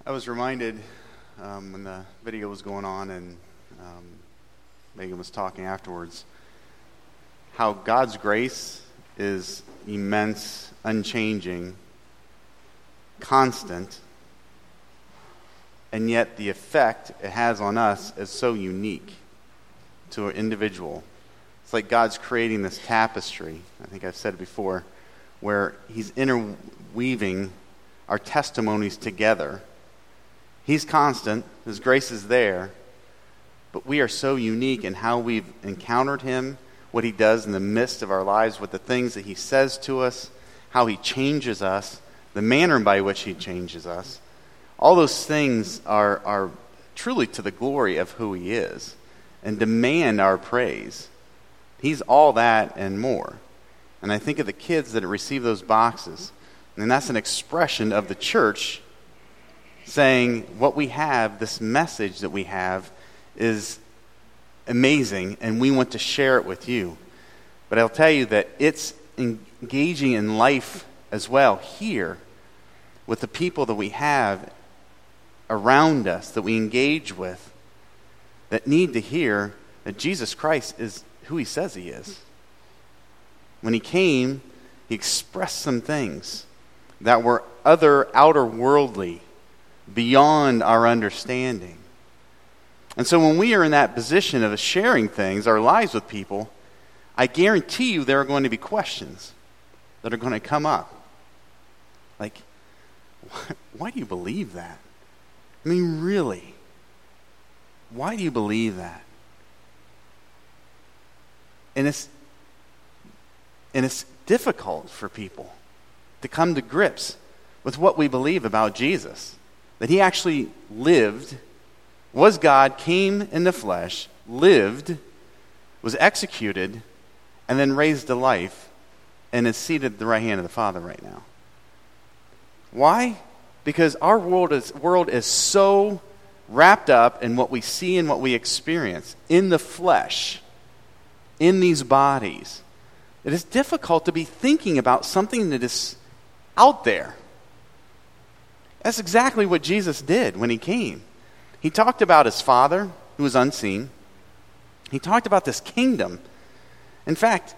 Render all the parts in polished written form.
I was reminded when the video was going on and Megan was talking afterwards, how God's grace is immense, unchanging, constant, and yet the effect it has on us is so unique to an individual. It's like God's creating this tapestry, I think I've said it before, where He's interweaving our testimonies together. He's constant, His grace is there, but we are so unique in how we've encountered Him, what He does in the midst of our lives, what the things that He says to us, how He changes us, the manner by which He changes us. All those things are truly to the glory of who He is and demand our praise. He's all that and more. And I think of the kids that receive those boxes, and that's an expression of the church saying what we have, this message that we have, is amazing, and we want to share it with you. But I'll tell you that it's engaging in life as well here with the people that we have around us, that we engage with, that need to hear that Jesus Christ is who He says He is. When He came, He expressed some things that were outer worldly, beyond our understanding. And so when we are in that position of sharing things, our lives with people, I guarantee you there are going to be questions that are going to come up. Like, why do you believe that? I mean, really? Why do you believe that? And it's difficult for people to come to grips with what we believe about Jesus. That He actually lived, was God, came in the flesh, lived, was executed, and then raised to life, and is seated at the right hand of the Father right now. Why? Because our world is so wrapped up in what we see and what we experience in the flesh, in these bodies. It is difficult to be thinking about something that is out there. That's exactly what Jesus did when He came. He talked about His Father, who was unseen. He talked about this kingdom. In fact,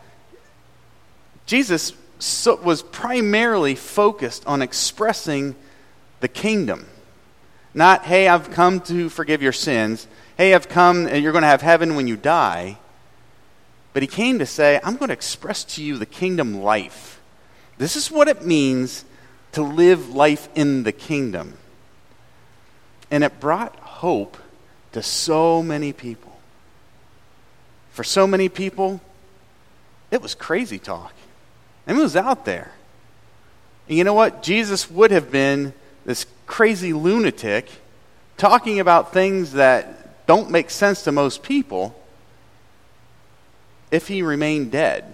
Jesus was primarily focused on expressing the kingdom. Not, hey, I've come to forgive your sins. Hey, I've come and you're going to have heaven when you die. But He came to say, I'm going to express to you the kingdom life. This is what it means to live life in the kingdom. And it brought hope to so many people. For so many people, it was crazy talk. And it was out there. And you know what? Jesus would have been this crazy lunatic talking about things that don't make sense to most people if He remained dead.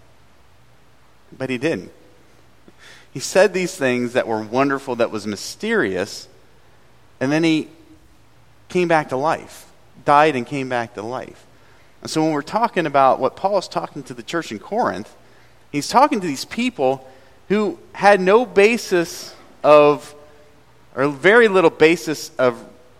But He didn't. He said these things that were wonderful, that was mysterious, and then He came back to life, died and came back to life. And so when we're talking about what Paul is talking to the church in Corinth, he's talking to these people who had no basis of, or very little basis of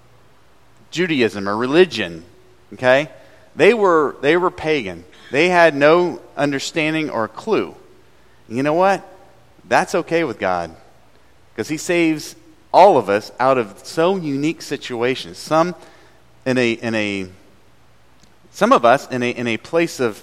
Judaism or religion, okay? They were pagan. They had no understanding or clue. And you know what? That's okay with God, because He saves all of us out of so unique situations. Some of us in a place of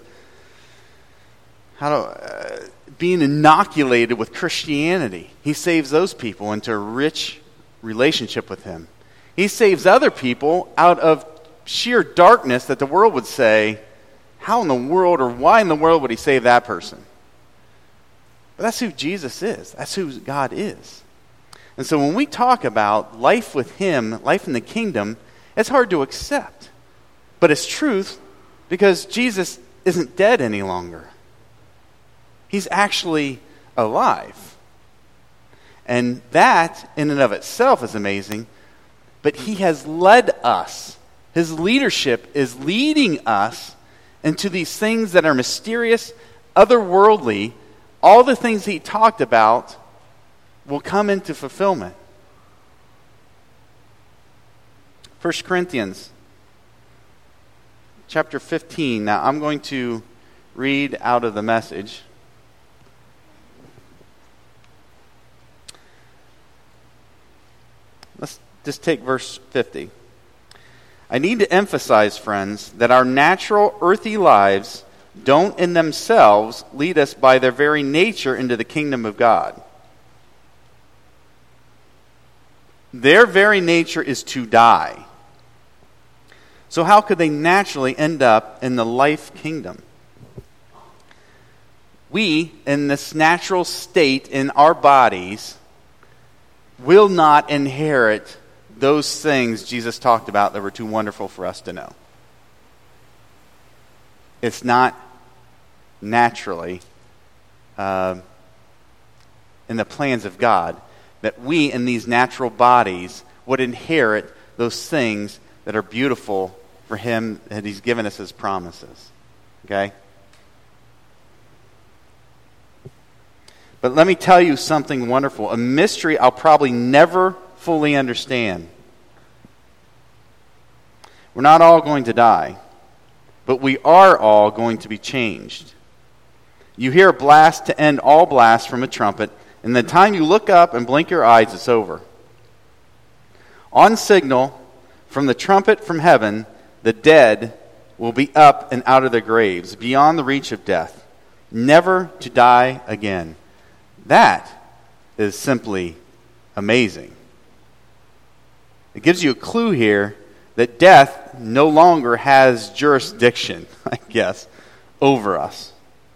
being inoculated with Christianity. He saves those people into a rich relationship with Him. He saves other people out of sheer darkness that the world would say, how in the world or why in the world would He save that person? But that's who Jesus is. That's who God is. And so when we talk about life with Him, life in the kingdom, it's hard to accept. But it's truth, because Jesus isn't dead any longer. He's actually alive. And that, in and of itself, is amazing. But He has led us. His leadership is leading us into these things that are mysterious, otherworldly. All the things He talked about will come into fulfillment. 1 Corinthians chapter 15. Now, I'm going to read out of the Message. Let's just take verse 50. I need to emphasize, friends, that our natural earthly lives don't in themselves lead us by their very nature into the kingdom of God. Their very nature is to die. So how could they naturally end up in the life kingdom? We, in this natural state in our bodies, will not inherit those things Jesus talked about that were too wonderful for us to know. It's not naturally in the plans of God that we in these natural bodies would inherit those things that are beautiful for Him that He's given us as promises. Okay? But let me tell you something wonderful, a mystery I'll probably never fully understand. We're not all going to die, but we are all going to be changed. You hear a blast to end all blasts from a trumpet, and the time you look up and blink your eyes, it's over. On signal from the trumpet from heaven, the dead will be up and out of their graves, beyond the reach of death, never to die again. That is simply amazing. It gives you a clue here that death no longer has jurisdiction, I guess, over us.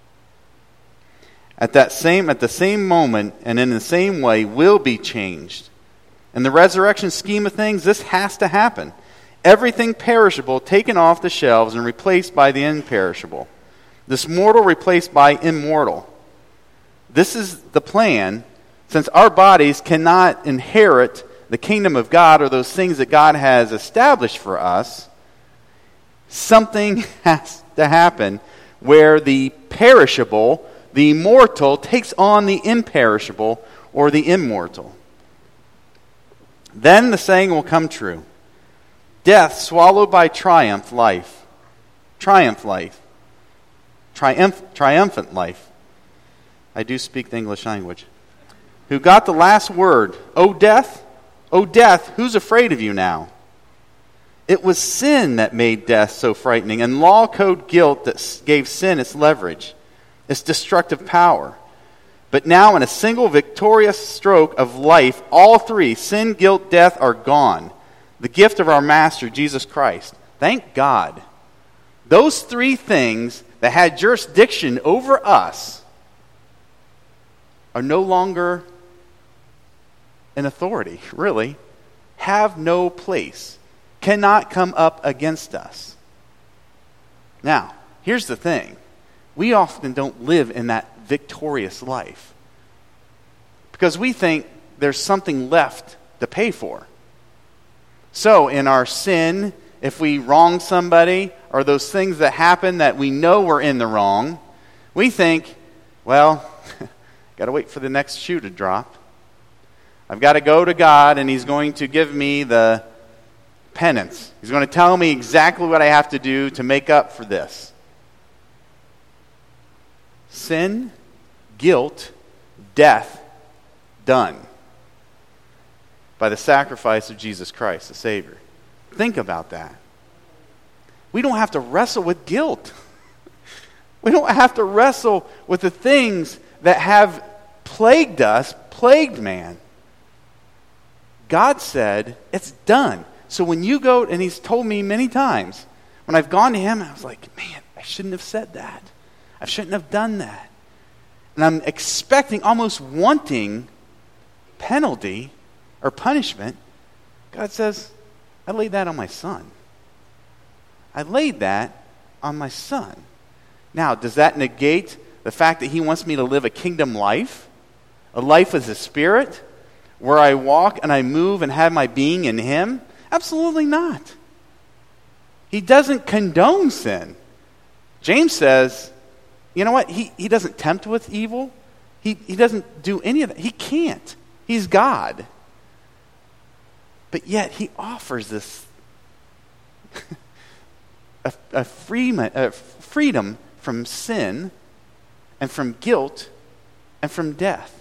At the same moment and in the same way will be changed. In the resurrection scheme of things, this has to happen. Everything perishable taken off the shelves and replaced by the imperishable. This mortal replaced by immortal. This is the plan, since our bodies cannot inherit the kingdom of God or those things that God has established for us. Something has to happen where the perishable, the mortal, takes on the imperishable or the immortal. Then the saying will come true. Death swallowed by triumphant life. Triumphant life. I do speak the English language. Who got the last word? O death, who's afraid of you now? It was sin that made death so frightening, and law code guilt that gave sin its leverage, its destructive power. But now in a single victorious stroke of life, all three, sin, guilt, death, are gone. The gift of our Master, Jesus Christ. Thank God. Those three things that had jurisdiction over us are no longer in authority, really. Have no place. Cannot come up against us. Now, here's the thing. We often don't live in that victorious life because we think there's something left to pay for. So in our sin, if we wrong somebody or those things that happen that we know we're in the wrong, we think, well, got to wait for the next shoe to drop. I've got to go to God and He's going to give me the penance. He's going to tell me exactly what I have to do to make up for this. Sin, guilt, death, done by the sacrifice of Jesus Christ, the Savior. Think about that. We don't have to wrestle with guilt. We don't have to wrestle with the things that have plagued us, plagued man. God said, it's done. So when you go, and He's told me many times, when I've gone to Him, I was like, man, I shouldn't have said that. I shouldn't have done that. And I'm expecting, almost wanting penalty or punishment. God says, I laid that on my Son. I laid that on my Son. Now, does that negate the fact that He wants me to live a kingdom life? A life as a spirit? Where I walk and I move and have my being in Him? Absolutely not. He doesn't condone sin. James says, you know what? He doesn't tempt with evil. He doesn't do any of that. He can't. He's God. But yet He offers this a freedom from sin and from guilt and from death.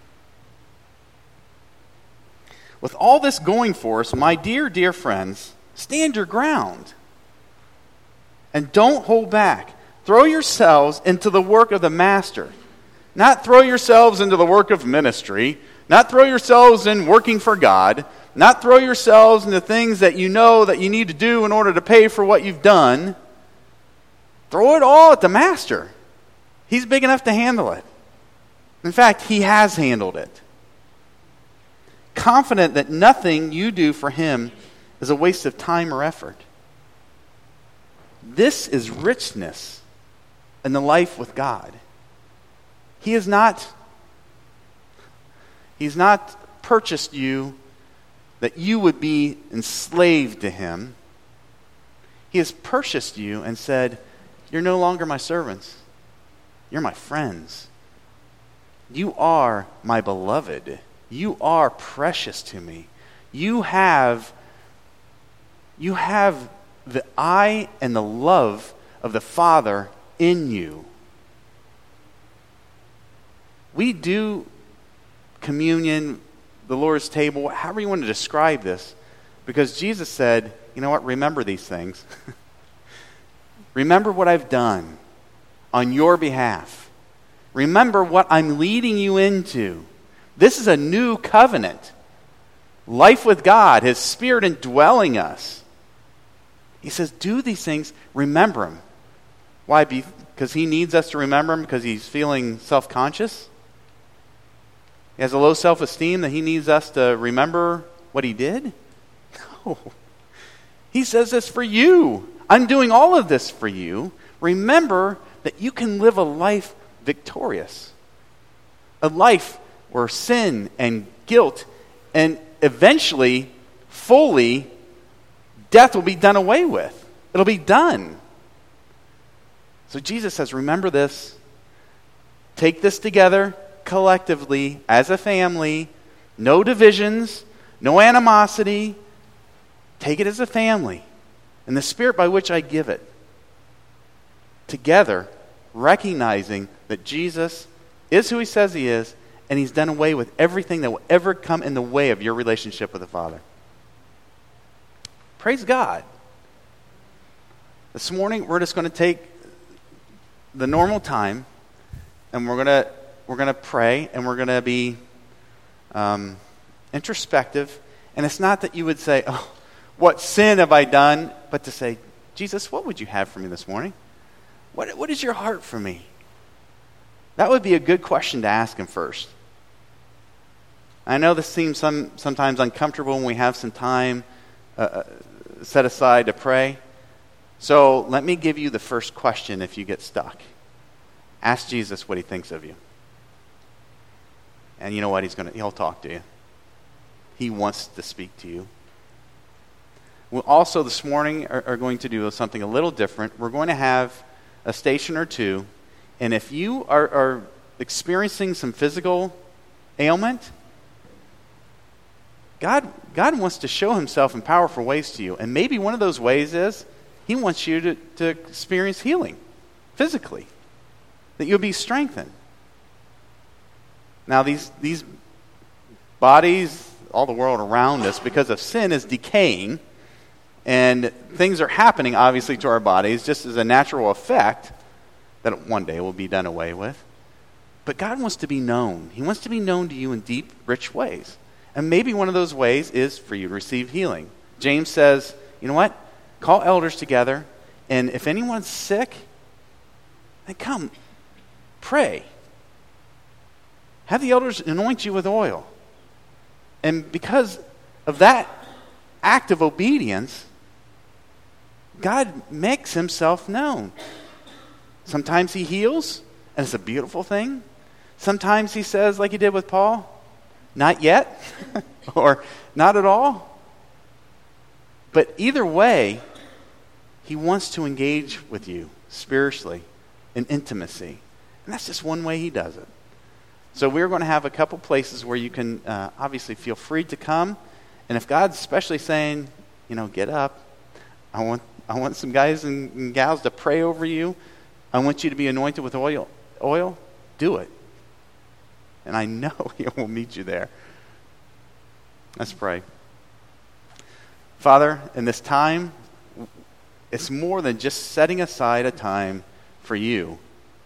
With all this going for us, my dear, dear friends, stand your ground. And don't hold back. Throw yourselves into the work of the Master. Not throw yourselves into the work of ministry. Not throw yourselves in working for God. Not throw yourselves into things that you know that you need to do in order to pay for what you've done. Throw it all at the Master. He's big enough to handle it. In fact, He has handled it. Confident that nothing you do for Him is a waste of time or effort. This is richness in the life with God. He's not purchased you that you would be enslaved to Him. He has purchased you and said, you're no longer my servants. You're my friends. You are my beloved. You are precious to me. You have the eye and the love of the Father in you. We do communion, the Lord's table, however you want to describe this, because Jesus said, you know what, remember these things. Remember what I've done on your behalf. Remember what I'm leading you into. This is a new covenant. Life with God, His Spirit indwelling us. He says, do these things, remember Him. Why? Because He needs us to remember Him because He's feeling self-conscious? He has a low self-esteem that He needs us to remember what He did? No. He says this for you. I'm doing all of this for you. Remember that you can live a life victorious. A life where sin and guilt and eventually, fully, death will be done away with. It'll be done. So Jesus says, remember this. Take this together collectively as a family. No divisions, no animosity. Take it as a family. And the Spirit by which I give it. Together, recognizing that Jesus is who He says He is, and He's done away with everything that will ever come in the way of your relationship with the Father. Praise God. This morning, we're just going to take the normal time, and we're going to pray, and we're going to be introspective. And it's not that you would say, oh, what sin have I done? But to say, Jesus, what would you have for me this morning? What is your heart for me? That would be a good question to ask Him first. I know this seems sometimes uncomfortable when we have some time set aside to pray. So let me give you the first question if you get stuck. Ask Jesus what He thinks of you. And you know what? He'll talk to you. He wants to speak to you. We also this morning are going to do something a little different. We're going to have a station or two. And if you are experiencing some physical ailment, God wants to show Himself in powerful ways to you. And maybe one of those ways is He wants you to experience healing physically, that you'll be strengthened. Now, these bodies, all the world around us, because of sin, is decaying. And things are happening, obviously, to our bodies just as a natural effect that one day will be done away with. But God wants to be known. He wants to be known to you in deep, rich ways. And maybe one of those ways is for you to receive healing. James says, you know what? Call elders together, and if anyone's sick, then come, pray. Have the elders anoint you with oil. And because of that act of obedience, God makes Himself known. Sometimes He heals, and it's a beautiful thing. Sometimes He says, like He did with Paul, not yet, or not at all. But either way, He wants to engage with you spiritually in intimacy. And that's just one way He does it. So we're going to have a couple places where you can obviously feel free to come. And if God's especially saying, get up, I want some guys and gals to pray over you. I want you to be anointed with oil. Do it. And I know He will meet you there. Let's pray. Father, in this time, it's more than just setting aside a time for you.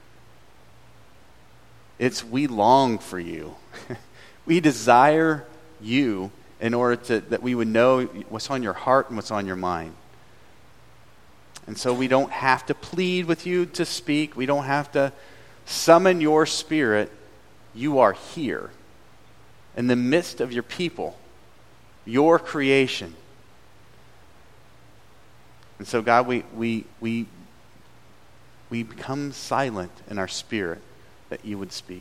It's we long for you. We desire you in order that we would know what's on your heart and what's on your mind. And so we don't have to plead with you to speak. We don't have to summon your Spirit. You are here in the midst of your people, your creation. And so, God, we become silent in our spirit that you would speak,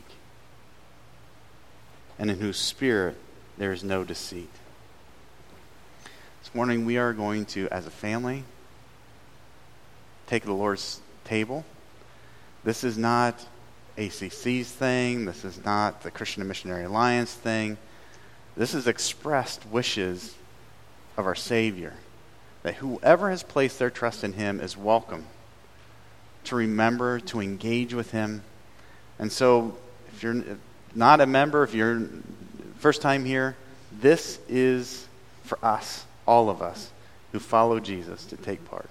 and in whose spirit there is no deceit. This morning we are going to, as a family, take the Lord's table. This is not ACC's thing. This is not the Christian and Missionary Alliance thing. This is expressed wishes of our Savior, that whoever has placed their trust in Him is welcome to remember, to engage with Him. And so, if you're not a member, if you're first time here, this is for us, all of us, who follow Jesus, to take part.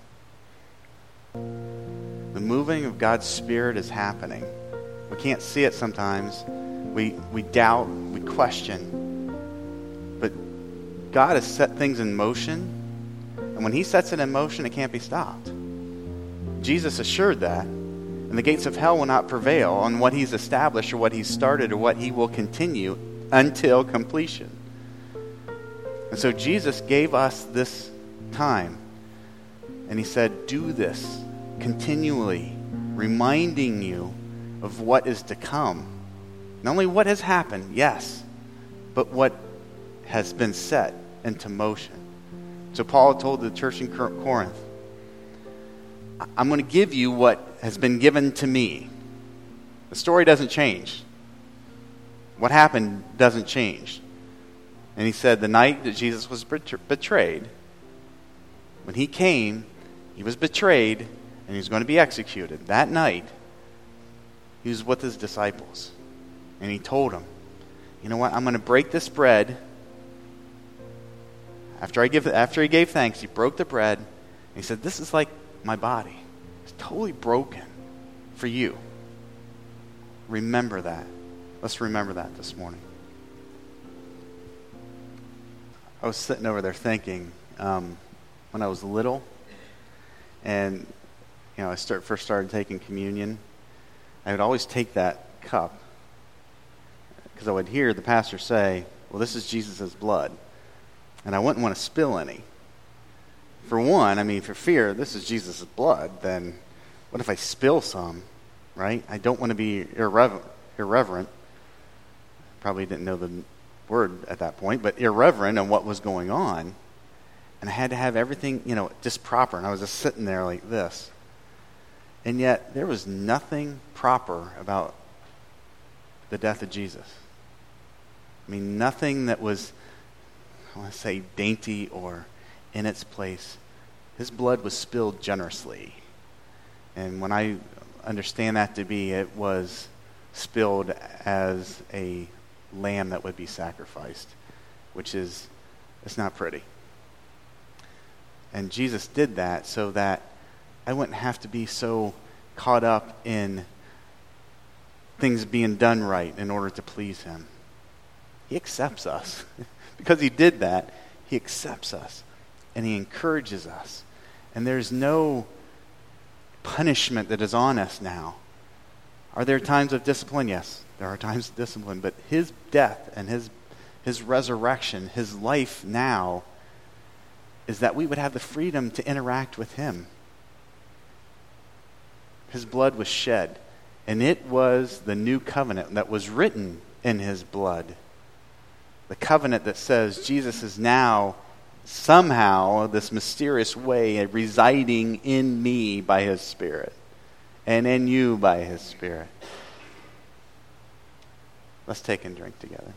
The moving of God's Spirit is happening. We can't see it sometimes. We doubt, we question. But God has set things in motion, and when He sets it in motion, it can't be stopped. Jesus assured that, and the gates of hell will not prevail on what He's established or what He's started or what He will continue until completion. And so Jesus gave us this time, and He said, do this continually, reminding you of what is to come. Not only what has happened, yes, but what has been set into motion. So Paul told the church in Corinth, I'm going to give you what has been given to me. The story doesn't change. What happened doesn't change. And he said the night that Jesus was betrayed, when He came, He was betrayed, and He was going to be executed. That night, He was with His disciples. And He told them, you know what, I'm going to break this bread. After He gave thanks, He broke the bread, and He said, this is like my body. It's totally broken for you. Remember that. Let's remember that this morning. I was sitting over there thinking, when I was little, and I first started taking communion, I would always take that cup because I would hear the pastor say, well, this is Jesus' blood, and I wouldn't want to spill any. For one, for fear, this is Jesus' blood, then what if I spill some, right? I don't want to be irreverent. Probably didn't know the word at that point, but irreverent in what was going on. And I had to have everything, just proper. And I was just sitting there like this. And yet, there was nothing proper about the death of Jesus. Nothing that was, I want to say, dainty or in its place. His blood was spilled generously. And when I understand that to be, it was spilled as a lamb that would be sacrificed, which is, it's not pretty. And Jesus did that so that I wouldn't have to be so caught up in things being done right in order to please Him. He accepts us. Because He did that, He accepts us. And He encourages us. And there's no punishment that is on us now. Are there times of discipline? Yes, there are times of discipline. But His death and His resurrection, His life now, is that we would have the freedom to interact with Him. His blood was shed, and it was the new covenant that was written in His blood. The covenant that says Jesus is now somehow, this mysterious way, residing in me by His Spirit, and in you by His Spirit. Let's take and drink together.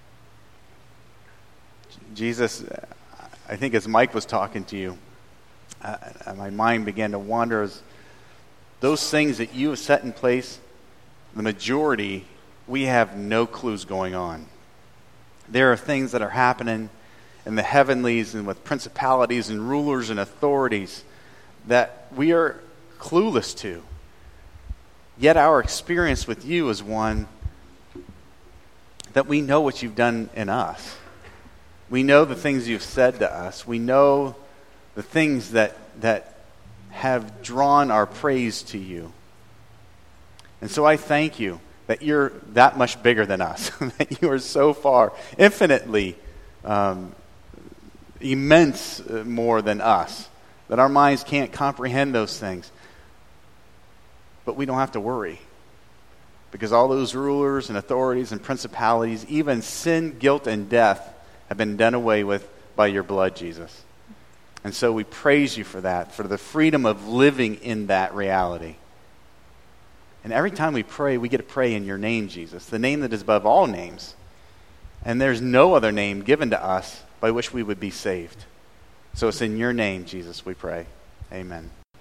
Jesus, I think as Mike was talking to you, my mind began to wander as those things that you have set in place, the majority, we have no clues going on. There are things that are happening in the heavenlies and with principalities and rulers and authorities that we are clueless to. Yet our experience with you is one that we know what you've done in us. We know the things you've said to us. We know the things that have drawn our praise to you. And so I thank you that you're that much bigger than us, that you are so far, infinitely immense more than us, that our minds can't comprehend those things. But we don't have to worry, because all those rulers and authorities and principalities, even sin, guilt, and death, have been done away with by your blood, Jesus. And so we praise you for that, for the freedom of living in that reality. And every time we pray, we get to pray in your name, Jesus, the name that is above all names. And there's no other name given to us by which we would be saved. So it's in your name, Jesus, we pray. Amen.